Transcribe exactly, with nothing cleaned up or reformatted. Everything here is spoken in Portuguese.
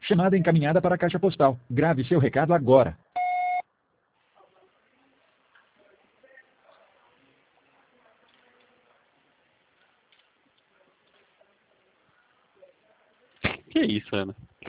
Chamada encaminhada para a caixa postal. Grave seu recado agora. Que isso, Ana?